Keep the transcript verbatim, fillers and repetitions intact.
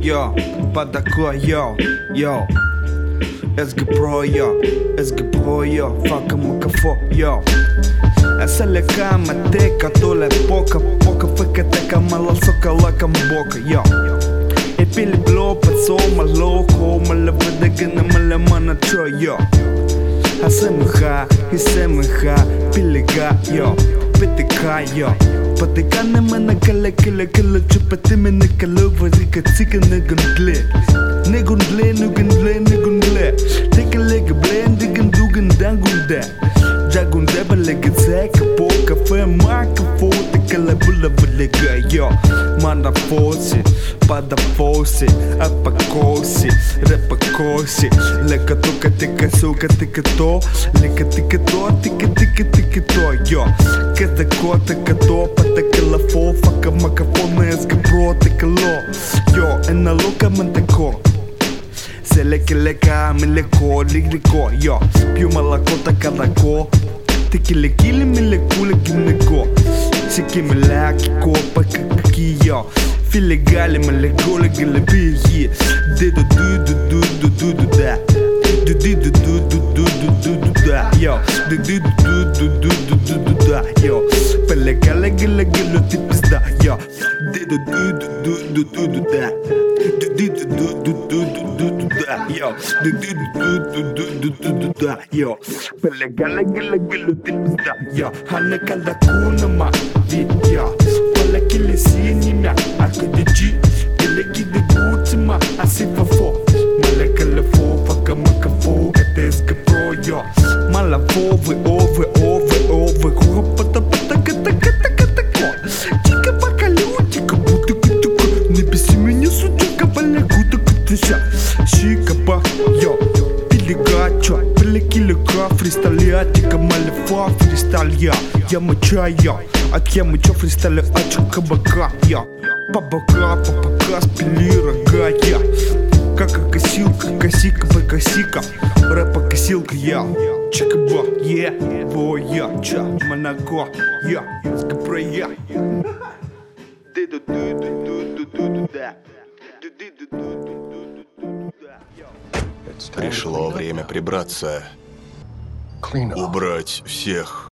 Yo, Padako, yo, yo S G Pro, yo, S G Pro, yo, fuck макафо, yo Essa le cama teca, tole poca, poca fica teca, mala soca la camboca, yo E pili blow, pazzo, maloko, mala vede gana, mala mana tro, yo Hasemiha, hisemiha, piliga, yo Pitika, yo Patikane mana kale kale kale chupatime ne kale varika tika negundle Negundle, negundle, negundle Take a leg blend, digan dugan dangunde Jagunde balega zeka poka fe marka fote kale bula balega yo Manda fosse, pada fosse, apa kosi, repa kosi Leka toka tika suka tika to, leka tika to, tika tika tika to yo Kada kota kato, pata kala fo, faka maka fo na S G Pro tika lo Yo, ena loka mantako Se leke leka, me leko, lig liko, yo Piuma la kota kada ko Tiki le kili me le kule gine go Siki me la ki ko pa kaki yo File gali me le gole gile bi ye Dido du du du du du du da Du du du du du du du du du da yo Du du du du du du du du da yo Pele gale gile gile tipis da yo Dido du du du du du du da Du du du du du du du du da yo Du du du du du du du du da yo Pele gale gile gile tipis da yo Hane kala kuna ma di yo Pele kile sini mia Aku de ji Kile gide guti ma Asifa fo Male kale fo Faka maka fo Ete S G Pro yo Mala fo Ve over over over Kura pata pata kata kata kata ko Chika baka liu Chika butu kutu ko Nibisi minya su chika bala kutu kutu sha Shika ba yo Pili gacha Pili kile ka Freestyle ya Chika male fa Freestyle ya Я моча я От я моча фристайля ачу кабака я Пабака, папака, спили рога я Кака косилка, косика, бакосика Рэпа косилка я Чикаба, е, во я Ча, манако, я Скапра я Диду ду ду ду ду ду ду да Ду ди ду ду ду ду ду ду да Пришло время прибраться. Убрать всех